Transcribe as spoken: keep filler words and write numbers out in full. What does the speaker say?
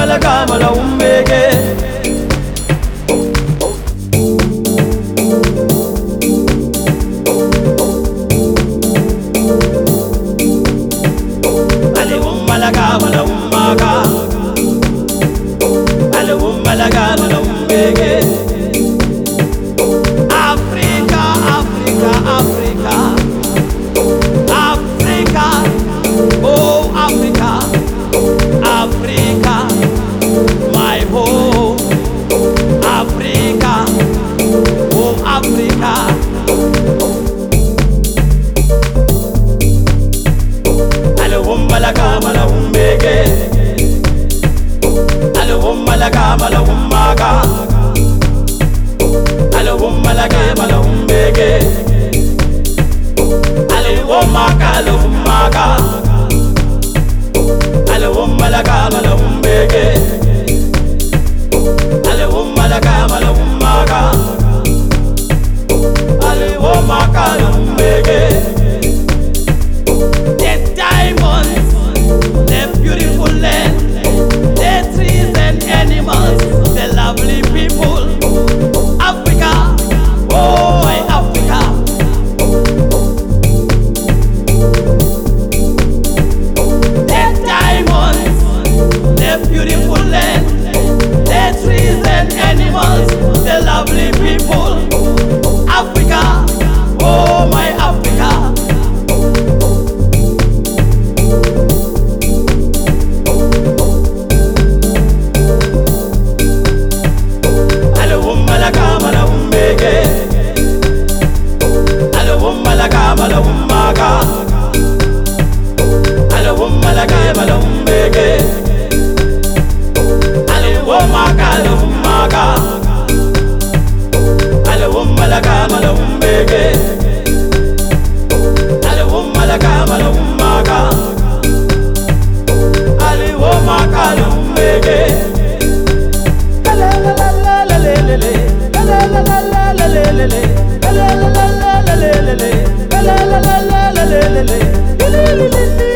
malakamala umbeke. Ale malakamala umbaka. Ale malakamala umbeke. Africa, Africa, Africa, Africa, oh Africa, Africa, my home, Africa, oh Africa. Ale malakamala umbeke. Ale malakamala umbaka. Ale malakamala umbeke. Ale makala umbaka. Ale malakamala umbeke. Ale malakamala umbaka. Ale makala umbeke. The diamonds, the beautiful land, the trees and animals, the lovely people. Africa, oh my Africa. The diamonds, the beautiful land, the trees and animals, the lovely people. Africa, oh my Africa. Ale malakamala umbeke. Ale malakamala umbaka. Ale malakamala umbeke. Ale makala umbaka. Ale malakamala umbeke. Ale malakamala umbaka. Ale makala umbeke. La la la la la la la la. La la la la la la la la la. La la la la la la la la. La la la la la la la la.